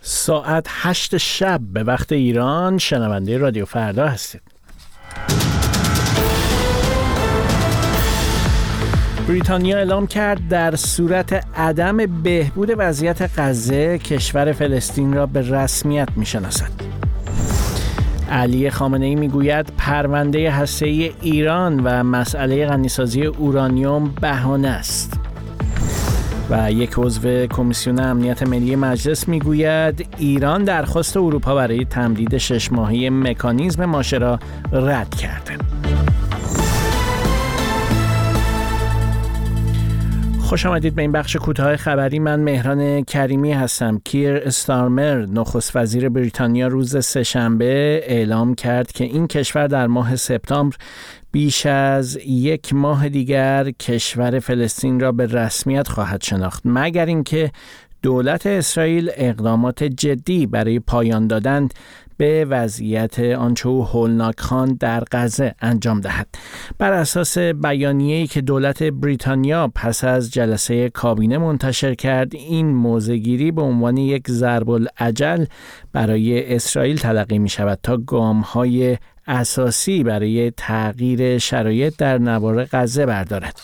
ساعت 8 شب به وقت ایران شنونده رادیو فردا هستید. بریتانیا اعلام کرد در صورت عدم بهبود وضعیت غزه کشور فلسطین را به رسمیت می‌شناسد. علی خامنه‌ای میگوید پرونده هسته‌ای ایران و مسئله غنیسازی اورانیوم بهانه است. و یک عضو کمیسیون امنیت ملی مجلس میگوید ایران درخواست اروپا برای تمدید 6 ماهه مکانیزم ماشه را رد کرده. خوش آمدید به این بخش کوتاه خبری. من مهران کریمی هستم. کیر استارمر نخست وزیر بریتانیا روز سه‌شنبه اعلام کرد که این کشور در ماه سپتامبر بیش از 1 ماه دیگر کشور فلسطین را به رسمیت خواهد شناخت، مگر اینکه دولت اسرائیل اقدامات جدی برای پایان دادن به وضعیت آنچه او هولناک خواند در غزه انجام دهد. بر اساس بیانیه‌ای که دولت بریتانیا پس از جلسه کابینه منتشر کرد، این موضع‌گیری به عنوان یک ضرب الاجل برای اسرائیل تلقی می شود تا گام‌های اساسی برای تغییر شرایط در نوار غزه بردارد.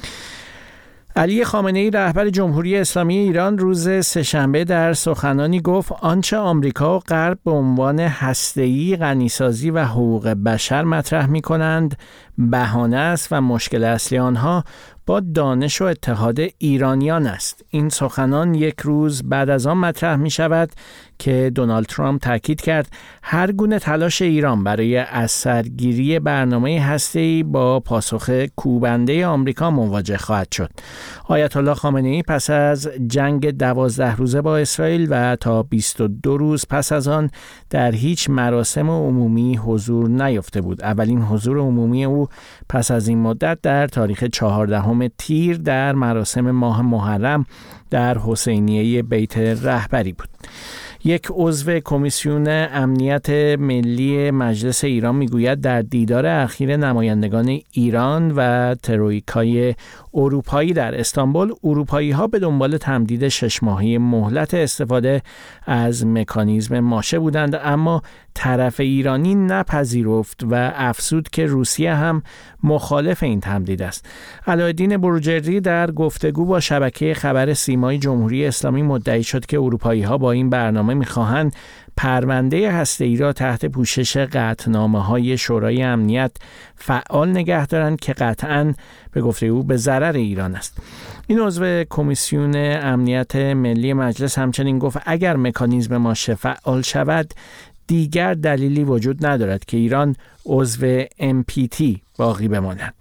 علی خامنه‌ای رهبر جمهوری اسلامی ایران روز سه‌شنبه در سخنانی گفت آنچه آمریکا و غرب به عنوان هسته‌ای، غنیسازی و حقوق بشر مطرح می‌کنند بهانه است و مشکل اصلی آنها با دانش و اتحاد ایرانیان است. این سخنان یک روز بعد از آن مطرح می شود که دونالد ترامپ تاکید کرد هر گونه تلاش ایران برای از سرگیری برنامه هسته‌ای با پاسخ کوبنده آمریکا مواجه خواهد شد. آیت الله خامنه‌ای پس از جنگ 12 روزه با اسرائیل و تا 22 روز پس از آن در هیچ مراسم عمومی حضور نیافته بود. اولین حضور عمومی او پس از این مدت در تاریخ 14 تیر در مراسم ماه محرم در حسینیه بیت رهبری بود. یک عضو کمیسیون امنیت ملی مجلس ایران میگوید در دیدار اخیر نمایندگان ایران و ترویکای اروپایی در استانبول، اروپایی‌ها به دنبال تمدید 6 ماهه مهلت استفاده از مکانیزم ماشه بودند، اما طرف ایرانی نپذیرفت و افزود که روسیه هم مخالف این تمدید است. علاءالدین بروجردی در گفتگو با شبکه خبر سیمای جمهوری اسلامی مدعی شد که اروپایی‌ها با این برنامه می‌خواهند پرونده هسته‌ای را تحت پوشش قطعنامه‌های شورای امنیت فعال نگه دارند که قطعاً به گفته او به ضرر ایران است. این عضو کمیسیون امنیت ملی مجلس همچنین گفت اگر مکانیزم ماشه فعال شود دیگر دلیلی وجود ندارد که ایران عضو NPT باقی بماند.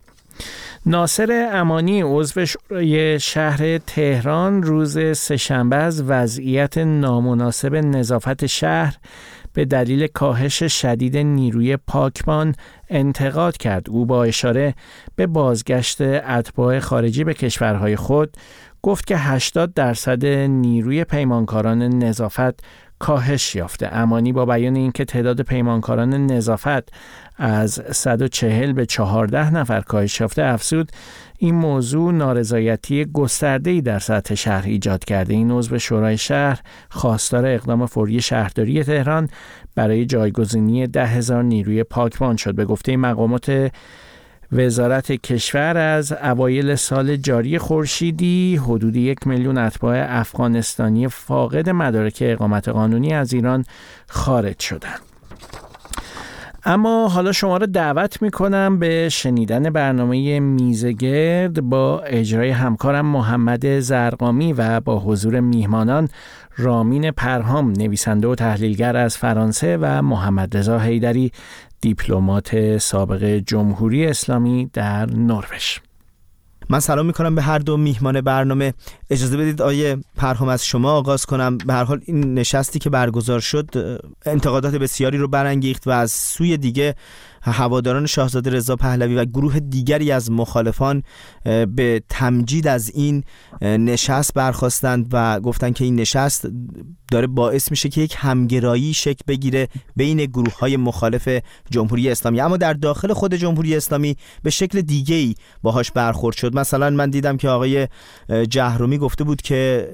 ناصر امانی عضو شورای شهر تهران روز سه‌شنبه از وضعیت نامناسب نظافت شهر به دلیل کاهش شدید نیروی پاکبان انتقاد کرد. او با اشاره به بازگشت اتباع خارجی به کشورهای خود گفت که 80% نیروی پیمانکاران نظافت کاهش یافته. امانی با بیان اینکه تعداد پیمانکاران نظافت از 140 به 14 نفر کاهش یافته افزود این موضوع نارضایتی گسترده‌ای در سطح شهر ایجاد کرده. این عضو شورای شهر خواستار اقدام فوری شهرداری تهران برای جایگزینی 10,000 نیروی پاکبان شد. به گفته مقامات وزارت کشور از اوایل سال جاری خورشیدی حدود 1 میلیون اتباع افغانستانی فاقد مدارک اقامت قانونی از ایران خارج شدند. اما حالا شما را دعوت میکنم به شنیدن برنامه میزگرد با اجرای همکارم محمد زرقامی و با حضور میهمانان رامین پرهام نویسنده و تحلیلگر از فرانسه و محمد رضا حیدری دیپلمات سابق جمهوری اسلامی در نروژ. من سلام میکنم به هر دو میهمان برنامه. اجازه بدید آیه پرهام از شما آغاز کنم. به هر حال این نشستی که برگزار شد انتقادات بسیاری رو برانگیخت و از سوی دیگه هواداران شاهزاده رضا پهلوی و گروه دیگری از مخالفان به تمجید از این نشست برخاستند و گفتند که این نشست داره باعث میشه که یک همگرایی شکل بگیره بین گروه‌های مخالف جمهوری اسلامی، اما در داخل خود جمهوری اسلامی به شکل دیگه‌ای باهاش برخورد شد. مثلا من دیدم که آقای جهرومی گفته بود که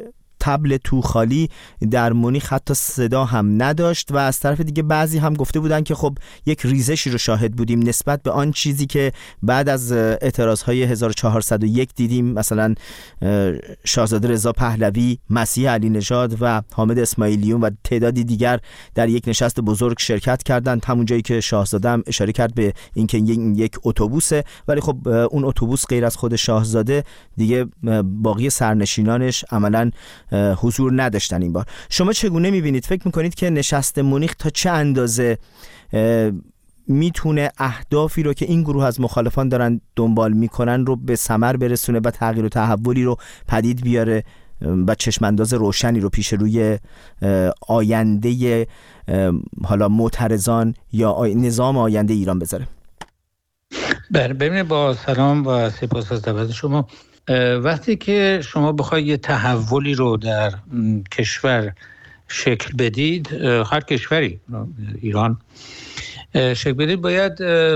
قبل توخالی در مونیخ حتی صدا هم نداشت و از طرف دیگه بعضی هم گفته بودن که خب یک ریزشی رو شاهد بودیم نسبت به آن چیزی که بعد از اعتراضهای 1401 دیدیم. مثلا شاهزاده رضا پهلوی، مسیح علی نژاد و حامد اسماعیلیون و تعدادی دیگر در یک نشست بزرگ شرکت کردند، همون جایی که شاهزاده هم اشاره کرد به اینکه یک اتوبوسه، ولی خب اون اتوبوس غیر از خود شاهزاده دیگه باقی سرنشینانش عملاً حضور نداشتن. این بار شما چگونه می‌بینید؟ فکر می‌کنید که نشست مونیخ تا چه اندازه میتونه اهدافی رو که این گروه از مخالفان دارن دنبال میکنن رو به ثمر برسونه و تغییر و تحولی رو پدید بیاره و چشمانداز روشنی رو پیش روی آینده حالا معترضان یا نظام آینده ایران بذاره؟ ببینید، با سلام و سپاس از دعوت شما. وقتی که شما بخوای یه تحولی رو در کشور شکل بدید، هر کشوری، ایران شکل بدید، باید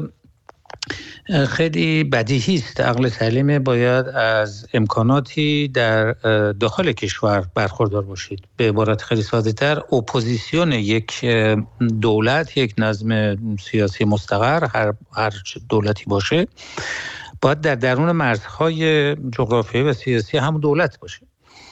خیلی بدیهی است، عقل سلیم باید از امکاناتی در داخل کشور برخوردار باشید. به عبارت خیلی ساده‌تر، اپوزیسیون یک دولت، یک نظم سیاسی مستقر، هر دولتی باشه، باید در درون مرزهای جغرافیایی و سیاسی همون دولت باشه.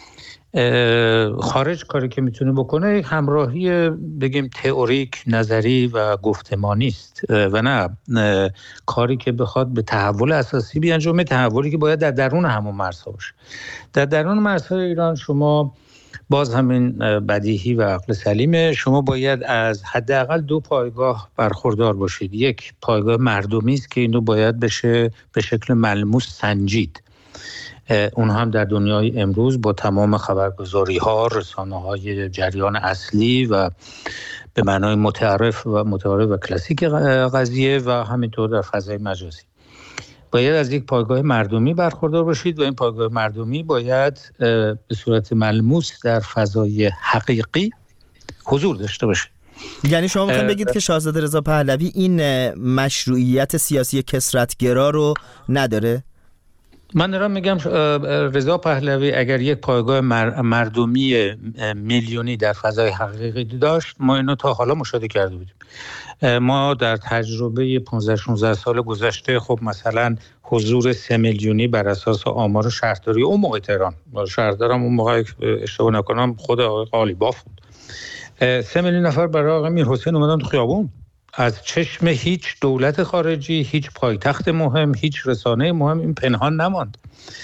خارج کاری که میتونه بکنه همراهی بگیم تئوریک، نظری و گفتمانی است و نه کاری که بخواد به تحول اساسی بیانجامه، تحولی که باید در درون همون مرزها باشه. در درون مرزهای ایران شما باز همین بدیهی و عقل سلیمه، شما باید از حداقل 2 پایگاه برخوردار باشید. یک پایگاه مردمی است که اینو باید بشه به شکل ملموس سنجید. اون هم در دنیای امروز با تمام خبرگزاری‌ها، رسانه‌های جریان اصلی و به معنای متعارف و کلاسیک قضیه و همینطور در فضای مجازی باید از یک پایگاه مردمی برخوردار باشید و این پایگاه مردمی باید به صورت ملموس در فضای حقیقی حضور داشته باشه. یعنی شما میخواین بگید که شاهزاده رضا پهلوی این مشروعیت سیاسی کثرت‌گرا رو نداره؟ من دارم میگم رضا پهلوی اگر یک پایگاه مردمی میلیونی در فضای حقیقی داشت، ما اینو تا حالا مشاهده کرده بودیم. ما در تجربه 15-16 سال گذشته خب مثلا حضور 3 میلیونی بر اساس آمار شهرداری اون موقع تهران، شهردارم اون موقع اشتباه نکنم خود آقای قالیباف بود، 3 میلیون نفر برای آقای میرحسین اومدن تو خیابون. از چشم هیچ دولت خارجی، هیچ پایتخت مهم، هیچ رسانه مهم این پنهان نماند.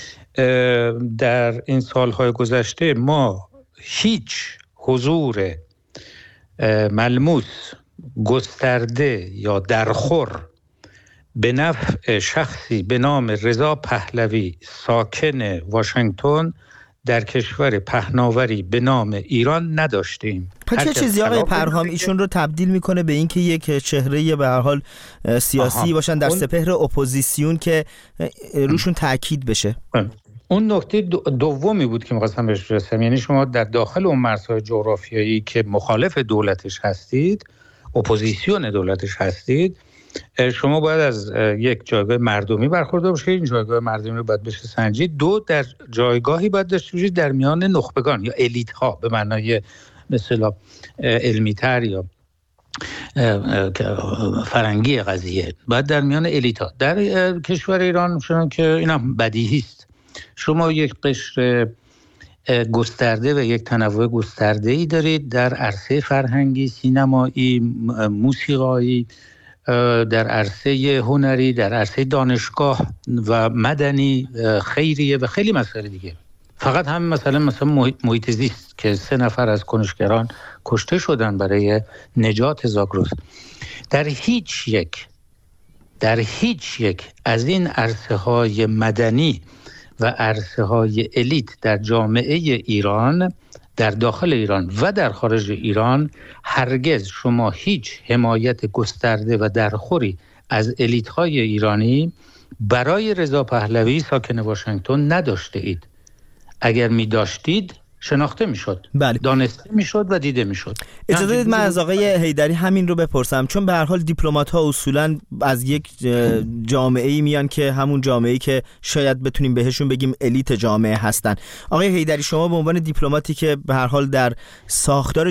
در این سالهای گذشته ما هیچ حضور ملموس، گسترده یا درخور به نفع شخصی به نام رضا پهلوی ساکن واشنگتن در کشور پهناوری به نام ایران نداشتیم. چه چیزی آقای پرهام ایشون رو تبدیل میکنه به اینکه یک چهره به هر حال سیاسی باشن در سپهر اپوزیسیون که روشون تاکید بشه؟ اون نکته دومی بود که می‌خواستم بهش برسم. یعنی شما در داخل اون مرزهای جغرافیایی که مخالف دولتش هستید، اپوزیسیون دولتش هستید، شما باید از یک جایگاه مردمی برخوردار باشید. این جایگاه مردمی رو باید بشه سنجید. 2 در جایگاهی باید داشته باشید در میان نخبگان یا الیت ها به معنای مثلا علمی تر یا فرنگی قضیه، باید در میان الیت ها. در کشور ایران چون که اینم بدیهی است، شما یک قشر گسترده و یک تنوع گسترده‌ای دارید در عرصه فرهنگی، سینمایی، موسیقایی، در عرصه هنری، در عرصه دانشگاه و مدنی، خیریه و خیلی مسائل دیگه. فقط هم مثلا محیط زیست که 3 نفر از کنشگران کشته شدن برای نجات زاگرس. در هیچ یک از این عرصه های مدنی و عرصه های الیت در جامعه ایران، در داخل ایران و در خارج ایران، هرگز شما هیچ حمایت گسترده و درخوری از الیت های ایرانی برای رضا پهلوی ساکن واشنگتن نداشته اید. اگر می داشتید شناخته میشد، بله. دانسته میشد و دیده میشد. اجازه بدید من از آقای حیدری همین رو بپرسم، چون به هر حال دیپلمات‌ها اصولاً از یک جامعه‌ای میان که همون جامعه‌ای که شاید بتونیم بهشون بگیم الیت جامعه هستن. آقای حیدری، شما به عنوان دیپلماتی که به هر حال در ساختار